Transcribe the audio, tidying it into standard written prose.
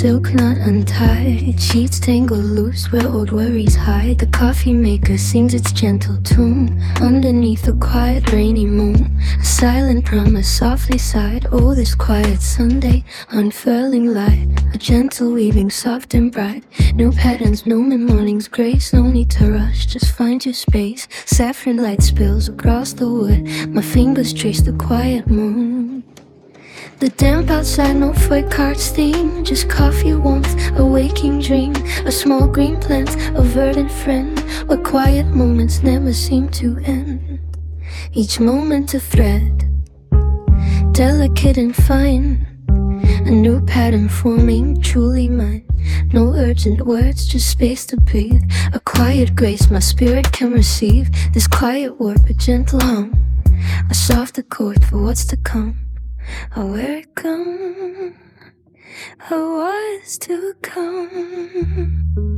silk knot untied, sheets tangle loose where old worries hide. The coffee maker sings its gentle tune underneath a quiet rainy moon. A silent promise softly sighed. Oh, this quiet Sunday, unfurling light, a gentle weaving soft and bright. No patterns, no mid-morning's grace, no need to rush, just find your space. Saffron light spills across the wood, my fingers trace the quiet moon. The damp outside, no freight cart steam, just coffee warmth, a waking dream. A small green plant, a verdant friend, where quiet moments never seem to end. Each moment a thread, delicate and fine, a new pattern forming, truly mine. No urgent words, just space to breathe, a quiet grace my spirit can receive. This quiet warp, a gentle hum, a soft accord for what's to come. Oh, where it come, oh, what's to come.